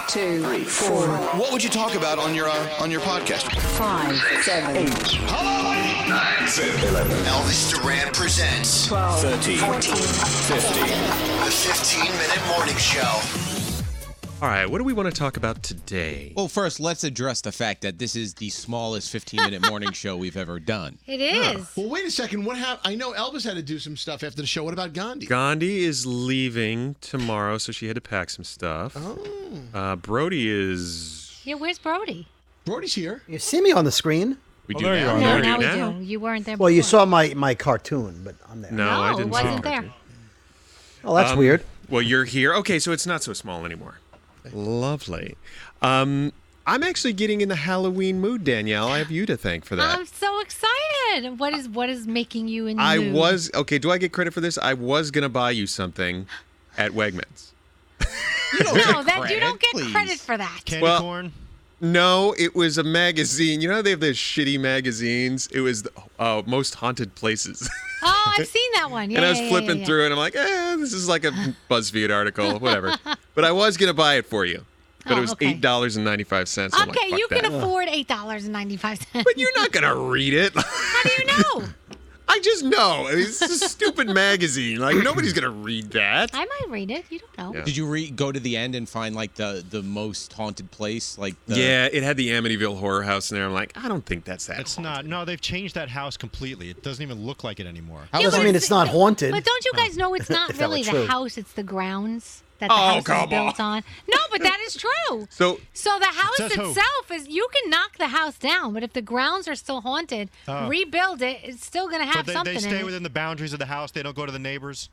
2, 3, 4. What would you talk about on your podcast? 5, 7, 8. Hello, 9, 10, 11. Elvis Duran presents 12, 13, 14, 15. The 15-minute morning show. All right, what do we want to talk about today? Well, first, let's address the fact that this is the smallest 15-minute morning show we've ever done. It is. Well, wait a second. What happened? I know Elvis had to do some stuff after the show. What about Gandhi? Gandhi is leaving tomorrow, so she had to pack some stuff. Oh. Brody is... Yeah, where's Brody? Brody's here. You see me on the screen? We do there you now. are. No, We now do we now. do. You weren't there Well, you before. saw my cartoon, but I'm there. No, I didn't it wasn't see there. it. Oh, that's weird. Well, you're here. Okay, so it's not so small anymore. Lovely. I'm actually getting in the Halloween mood, Danielle. I have you to thank for that. I'm so excited. What is making you in the mood? Okay, do I get credit for this? I was going to buy you something at Wegmans. You don't You don't get credit for that. Candy Well- corn. No, it was a magazine. You know how they have those shitty magazines? It was the Most Haunted Places. Oh, I've seen that one. Yeah, And I was yeah, flipping yeah. through it, and I'm like, this is like a BuzzFeed article, whatever. But I was going to buy it for you. But it was okay. $8.95. I'm like, Okay, fuck you that. can afford $8.95. But you're not going to read it. How do you know? I just know. I mean, it's a stupid magazine. Like, nobody's going to read that. I might read it. You don't know. Yeah. Did you go to the end and find like the most haunted place? Like Yeah, it had the Amityville Horror House in there. I'm like, I don't think that's that. It's not. No, they've changed that house completely. It doesn't even look like it anymore. That Yeah, doesn't but mean it's not haunted. But don't you guys know it's not If that were really the true. house, it's the grounds that the Oh, house is come built on. No, but that is true. So So the house Says who? itself is, you can knock the house down, but if the grounds are still haunted, rebuild it, it's still going to have But they something stay in within the boundaries of the house. They don't go to the neighbors.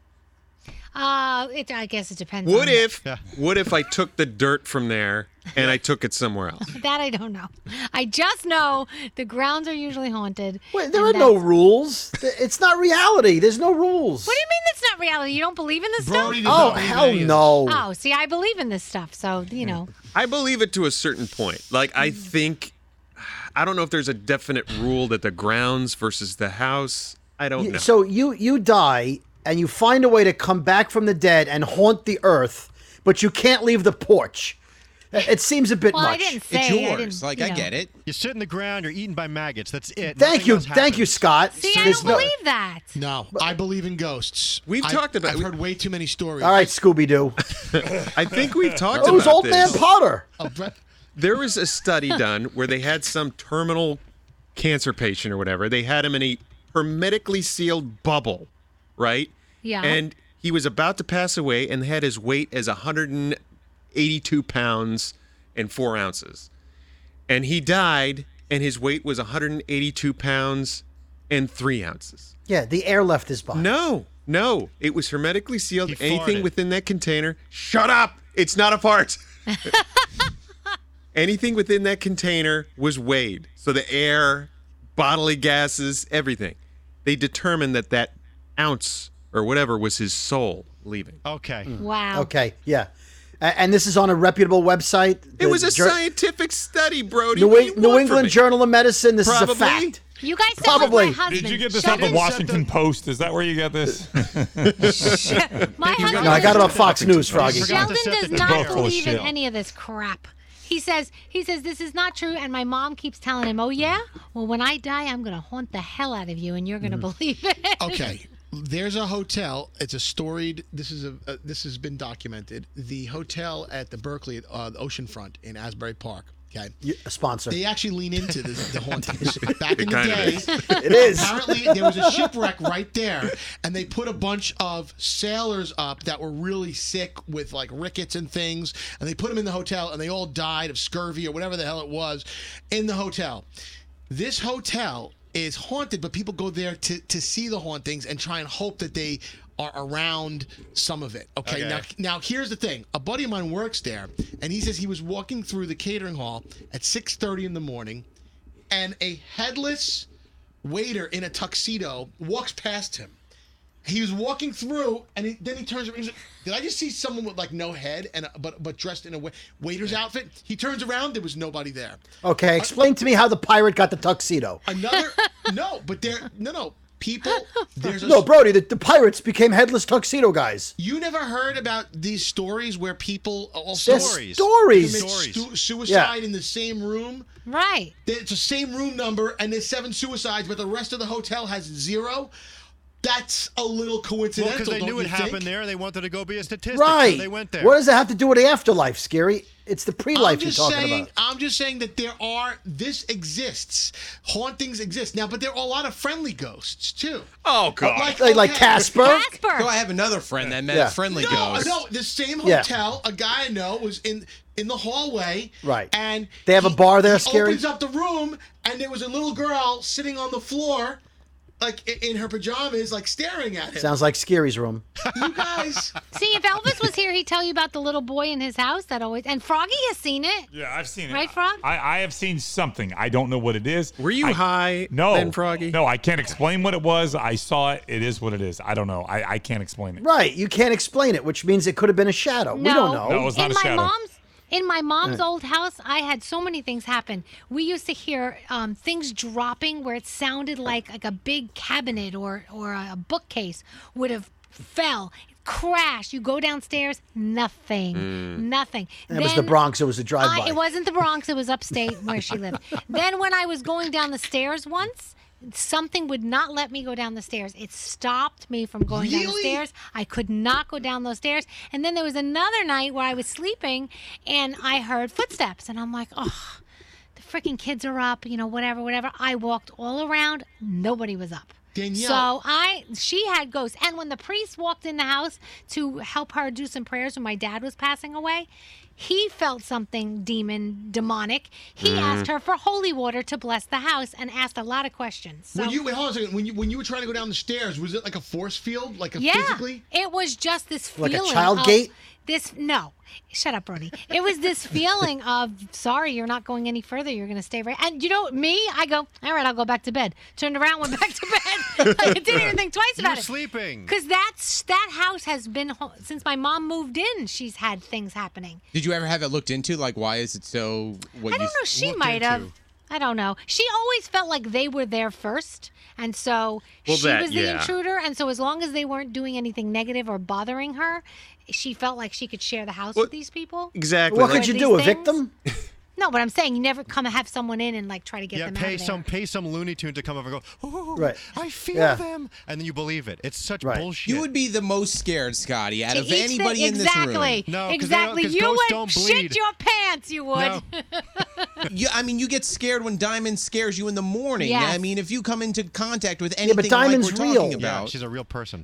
I guess it depends what on if I took the dirt from there and I took it somewhere else? that. I don't know. I just know the grounds are usually haunted. Wait, there are and no that's- rules. It's not reality. There's no rules. What do you mean that's not reality? You don't believe in this Brody stuff? does Oh, not believe hell any of this. no. Oh, see, I believe in this stuff, so, I believe it to a certain point. Like, I don't know if there's a definite rule that the grounds versus the house. I don't know. So you die and you find a way to come back from the dead and haunt the earth, but you can't leave the porch. It seems a bit Well, much. I didn't It's say. I yours. didn't, Like, you I know. get it. You sit in the ground. You're eaten by maggots. That's it. Thank Nothing you, else thank you, happens. Scott. See, I There's don't believe that. No, I believe in ghosts. We've talked about- I've heard way too many stories. All right, Scooby Doo. I think we've talked Oh, it was about Old this. Man Potter. There was a study done where they had some terminal cancer patient or whatever. They had him in a hermetically sealed bubble, right? Yeah. And he was about to pass away and had his weight as 182 pounds and 4 ounces. And he died and his weight was 182 pounds and 3 ounces. Yeah, the air left his body. No. It was hermetically sealed. He Anything farted. within that container. Shut up! It's not a fart. Anything within that container was weighed. So the air, bodily gases, everything. They determined that ounce or whatever was his soul leaving. Okay. Wow. Okay, yeah. And this is on a reputable website. It was a Jour- scientific study, Brody. New, What do you New want from England me? Journal of Medicine. This is a Probably. fact. You guys sound Probably. like my husband. Did you get this off the Sheldon- Washington Post? Is that where you got this? My husband. No, I got it on Fox News, Froggy. forgot to Sheldon set does the not Both full of believe in shit. any of this crap. He says this is not true, and my mom keeps telling him, "Oh yeah, well when I die, I'm gonna haunt the hell out of you, and you're gonna believe it." Okay, there's a hotel. It's a storied. This has been documented. The hotel at the Berkeley, the oceanfront in Asbury Park. Okay, A sponsor. they actually lean into the hauntings. Back in the kind of day, is. It is. apparently there was a shipwreck right there, and they put a bunch of sailors up that were really sick with like rickets and things, and they put them in the hotel, and they all died of scurvy or whatever the hell it was in the hotel. This hotel is haunted, but people go there to see the hauntings and try and hope that they are around some of it. Okay. Now here's the thing. A buddy of mine works there, and he says he was walking through the catering hall at 6:30 in the morning, and a headless waiter in a tuxedo walks past him. He was walking through, and then he turns around. He's like, did I just see someone with like no head and but dressed in a waiter's outfit? He turns around. There was nobody there. Okay, explain to me how the pirate got the tuxedo. Another no, but there no. people, there's a No, Brody, the pirates became headless tuxedo guys. You never heard about these stories where people They're commit stories. suicide in the same room? Right. It's the same room number, and there's 7 suicides, but the rest of the hotel has 0. That's a little Well, coincidental, because they don't knew you it happened think? there, and they wanted to go be a statistic, Right. so they went there. What does it have to do with the afterlife, Scary? It's the pre-life you're talking about. I'm just saying that this exists. Hauntings exist now, but there are a lot of friendly ghosts too. Oh God! Like Casper. Casper. So I have another friend that met Yeah. a friendly No, ghost. no, the same Yeah. hotel. A guy I know was in the hallway. Right. And They have a bar there, he Scary? opens up the room, and there was a little girl sitting on the floor, like in her pajamas, like staring at him. Sounds like Scary's room. You guys. See, if Elvis was here, he'd tell you about the little boy in his house that always. And Froggy has seen it. Yeah, I've seen it. Right, Frog? I have seen something. I don't know what it is. Were you high No. then, Froggy? No, I can't explain what it was. I saw it. It is what it is. I don't know. I can't explain it. Right. You can't explain it, which means it could have been a shadow. We don't know. No, it was not in a my shadow. mom's old house, I had so many things happen. We used to hear things dropping where it sounded like a big cabinet or a bookcase would have fell, crashed. You go downstairs, nothing. It was the Bronx. It was a drive-by. It wasn't the Bronx. It was upstate where she lived. Then when I was going down the stairs once, something would not let me go down the stairs. It stopped me from going down the Really? stairs. I could not go down those stairs. And then there was another night where I was sleeping and I heard footsteps. And I'm like, oh, the freaking kids are up, whatever. I walked all around. Nobody was up. Danielle. So she had ghosts. And when the priest walked in the house to help her do some prayers when my dad was passing away, he felt something demonic. He asked her for holy water to bless the house and asked a lot of questions. So, Wait, hold on a second. When you were trying to go down the stairs, was it like a force field, yeah, physically? it was just this Like a feeling child of gate? No, shut up, Brody. It was this feeling of, sorry, you're not going any further. You're going to stay right. And I go, all right, I'll go back to bed. Turned around, went back to bed. I didn't even think twice You about were it. sleeping. Because that house has been, since my mom moved in, she's had things happening. Did you ever have it looked into? Like, why is it so? I don't know. She looked might have. into? I don't know. She always felt like they were there first. And so Well, she that- was the yeah. intruder. And so as long as they weren't doing anything negative or bothering her, she felt like she could share the house with these people. Exactly. What like- could you these do? things? Evict them? No, but I'm saying you never come and have someone in and try to get them out of there. pay some Looney Tune to come over and go, oh, Right. I feel Yeah. them. And then you believe it. It's such Right. bullshit. You would be the most scared, Scotty, out To of each anybody thing- in this room. Exactly. No, 'cause they don't- exactly. 'cause You ghosts would don't shit bleed. your pants. You would. No. You get scared when Diamond scares you in the morning. Yes. I mean, if you come into contact with anything but Diamond's like we're real. talking Yeah, about. she's a real person.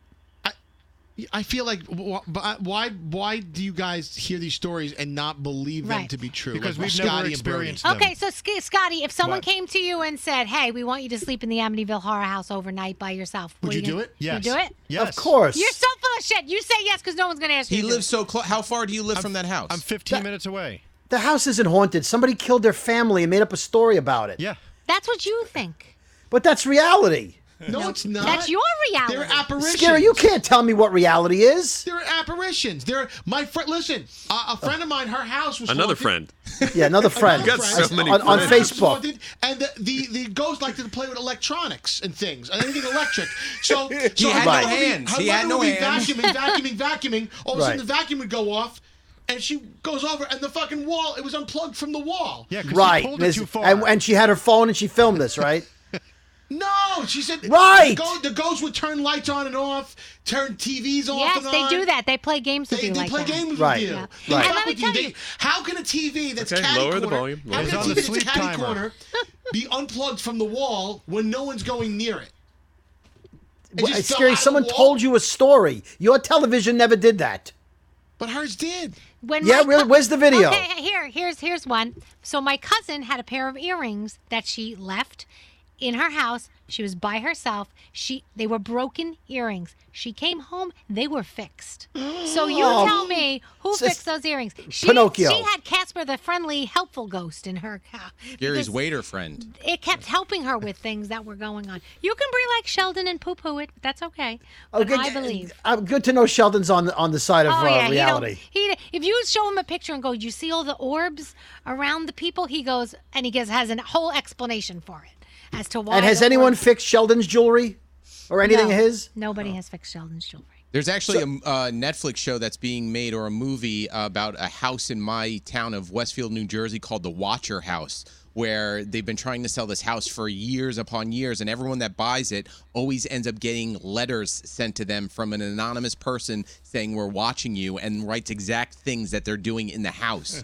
I feel like why do you guys hear these stories and not believe them Right. to be true? Because Like we've Scotty never and Brody. experienced them. Okay, so Scotty, if someone What? came to you and said, "Hey, we want you to sleep in the Amityville Horror House overnight by yourself," Would what are you do gonna- it? Yes. You do it? Yes. Of course. You're so full of shit. You say yes because no one's going to ask you. He to do lives it. so close. How far do you live from that house? I'm 15 minutes away. The house isn't haunted. Somebody killed their family and made up a story about it. Yeah. That's what you think. But that's reality. No, it's not. That's your reality. They're apparitions. Scary, you can't tell me what reality is. They're apparitions. They're my friend. Listen, a friend of mine, her house was Another haunted. friend. Yeah, another friend. You got so many on friends. Her house was Facebook. haunted, and the ghost liked to play with electronics and things, anything electric. So He her had mother no would be- hands. her He had mother no would be hands. vacuuming. All of a sudden, Right. the vacuum would go off, and she goes over, and the fucking wall, it was unplugged from the wall. Yeah, because Right. you pulled it too far. And she had her phone and she filmed this, right? No, she said. Right. The ghost would turn lights on and off, turn TVs off Yes, and on. they do that. They play games with They you like play that. games Right. with you. Yeah. They Right. fuck And let me with you. tell you- How can a TV that's Okay, catty lower the corner, volume, how lower can the a volume. TV It's on the that's sleep catty timer. corner be unplugged from the wall when no one's going near it? It Well, just fell Scary, out of the someone wall? told you a story. Your television never did that. But hers did. When Yeah, my really? Where's the video? Okay, here's one. So my cousin had a pair of earrings that she left in her house. She was by herself. They were broken earrings. She came home, they were fixed. So you tell me who It's just fixed those earrings? Pinocchio. She had Casper the friendly, helpful ghost in her house. Gary's because waiter friend. It kept helping her with things that were going on. You can be like Sheldon and poo-poo it. That's okay. But I believe. Good to know Sheldon's on the side of Oh yeah, reality. if you show him a picture and go, "You see all the orbs around the people?" He goes, and he has a whole explanation for it. as to why. And has the anyone horse- fixed Sheldon's jewelry or anything No, of his? Nobody has fixed Sheldon's jewelry. There's actually a Netflix show that's being made, or a movie about a house in my town of Westfield, New Jersey, called the Watcher House, where they've been trying to sell this house for years upon years, and everyone that buys it always ends up getting letters sent to them from an anonymous person saying, "We're watching you," and writes exact things that they're doing in the house.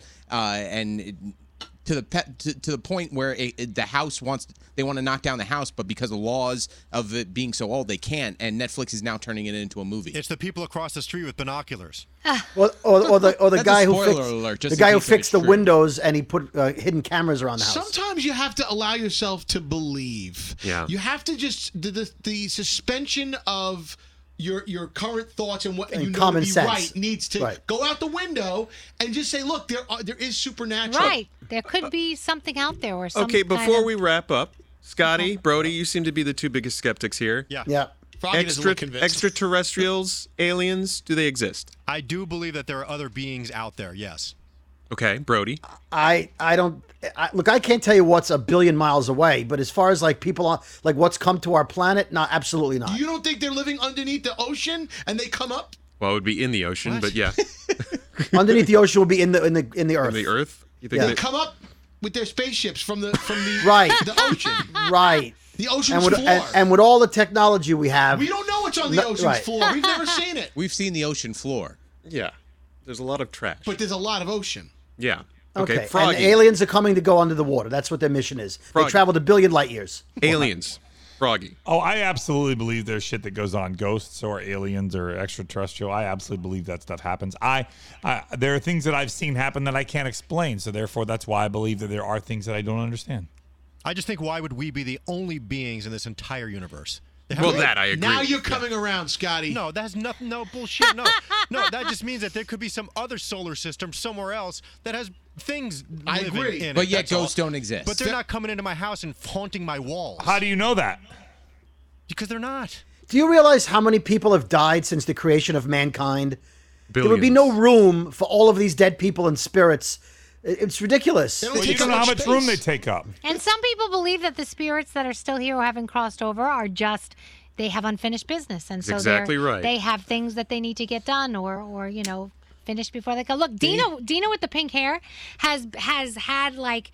To the point where the house they want to knock down the house, but because of laws of it being so old, they can't. And Netflix is now turning it into a movie. It's the people across the street with binoculars. Or the That's guy a who spoiler fixed alert, just the in guy who case if fixed it's the true. windows and he put hidden cameras around the house. Sometimes you have to allow yourself to believe. Yeah. You have to just the suspension of your current thoughts and what you know common to be sense. right needs to go out the window and just say, look, there is supernatural. Right. There could be something out there or something. Okay, before we wrap up, Scotty, Brody, you seem to be the two biggest skeptics here. Yeah. Froggy doesn't look convinced. Extraterrestrials, aliens, do they exist? I do believe that there are other beings out there, yes. Okay, Brody. I don't look. I can't tell you what's a billion miles away, but as far as like people on like what's come to our planet, no, absolutely not. You don't think they're living underneath the ocean and they come up? Well, it would be in the ocean, but yeah. Underneath the ocean will be in the earth. In the earth? You think Yeah. They come up with their spaceships from the Right. the ocean. Right. The ocean's And with, floor. and with all the technology we have, We don't know what's on the No, ocean's right. floor. We've never seen it. We've seen the ocean floor. Yeah. There's a lot of trash. But there's a lot of ocean. Yeah. okay. Okay, And Froggy. aliens are coming to go under the water. That's what their mission is. Froggy. They traveled 1 billion light years. Aliens. Froggy. Oh, I absolutely believe there's shit that goes on, ghosts or aliens or extraterrestrial. I absolutely believe that stuff happens. There are things that I've seen happen that I can't explain, so therefore that's why I believe that there are things that I don't understand. I just think, why would we be the only beings in this entire universe? Well, that I agree. Now you're coming around, Scotty. No, that's nothing. No bullshit. No, no. That just means that there could be some other solar system somewhere else that has things I living agree. in it. But yet That's all. ghosts don't exist. But they're not coming into my house and haunting my walls. How do you know that? Because they're not. Do you realize how many people have died since the creation of mankind? There would be Billions. no room for all of these dead people and spirits. It's ridiculous. They don't Well, you take don't up know how much much room space. they take up. And some people believe that the spirits that are still here or haven't crossed over are just they have unfinished business, and so exactly right. they have things that they need to get done or finished before they go. Look, Dina with the pink hair has had like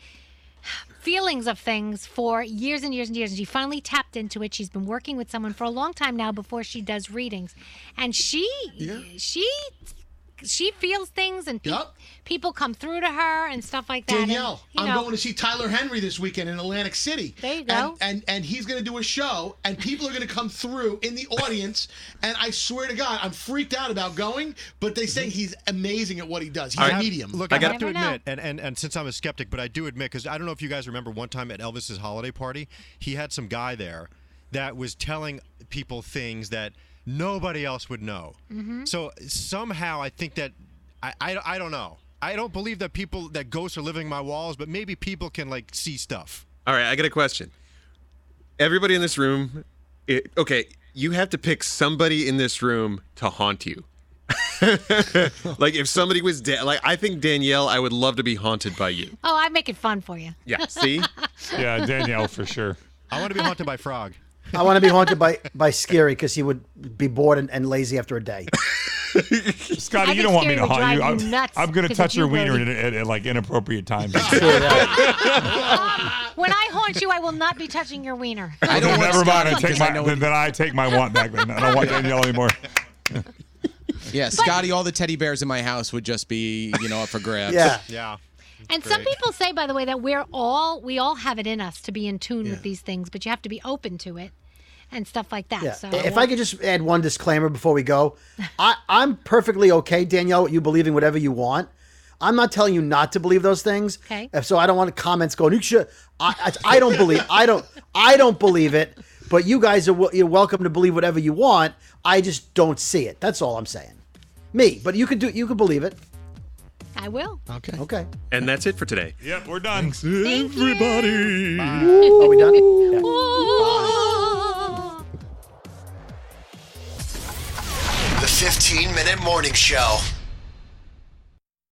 feelings of things for years and years and years, and she finally tapped into it. She's been working with someone for a long time now before she does readings, and she feels things, and Yup. people come through to her and stuff like that. Danielle, and, I'm going to see Tyler Henry this weekend in Atlantic City. There you go. And he's going to do a show, and people are going to come through in the audience. And I swear to God, I'm freaked out about going, but they say he's amazing at what he does. He's a medium. Look, I I got- have to Never know. admit, and since I'm a skeptic, but I do admit, because I don't know if you guys remember one time at Elvis's holiday party, he had some guy there that was telling people things that nobody else would know. Mm-hmm. So somehow I think that I don't know. I don't believe that ghosts are living in my walls, but maybe people can like see stuff. All right, I got a question. Everybody in this room, okay, you have to pick somebody in this room to haunt you. Like if somebody was dead, like I think Danielle, I would love to be haunted by you. Oh, I make it fun for you. Yeah, see? Yeah, Danielle for sure. I want to be haunted by Frog. I want to be haunted by Scary because he would be bored and lazy after a day. Scotty, I you think don't want me Scary to would haunt you. drive you nuts I'm going to 'cause touch of your you, wiener Brody. at like inappropriate times. When I haunt you, I will not be touching your wiener. I don't want Never mind. Scotty because I know Then I take my want back. Then I don't want Danielle anymore. Yeah, Scotty, all the teddy bears in my house would just be, up for grabs. Yeah. Yeah. And some people say, by the way, that we all have it in us to be in tune with these things, but you have to be open to it and stuff like that. Yeah. So If I could just add one disclaimer before we go, I'm perfectly okay, Danielle, with you believing whatever you want. I'm not telling you not to believe those things. Okay. So I don't want comments going. You should. I don't believe. I don't believe it. But you guys you're welcome to believe whatever you want. I just don't see it. That's all I'm saying. Me, but you could believe it. I will. Okay. Okay. And that's it for today. Yep, we're done. Thank you. Everybody. Are we done? Yeah. The 15-minute morning show.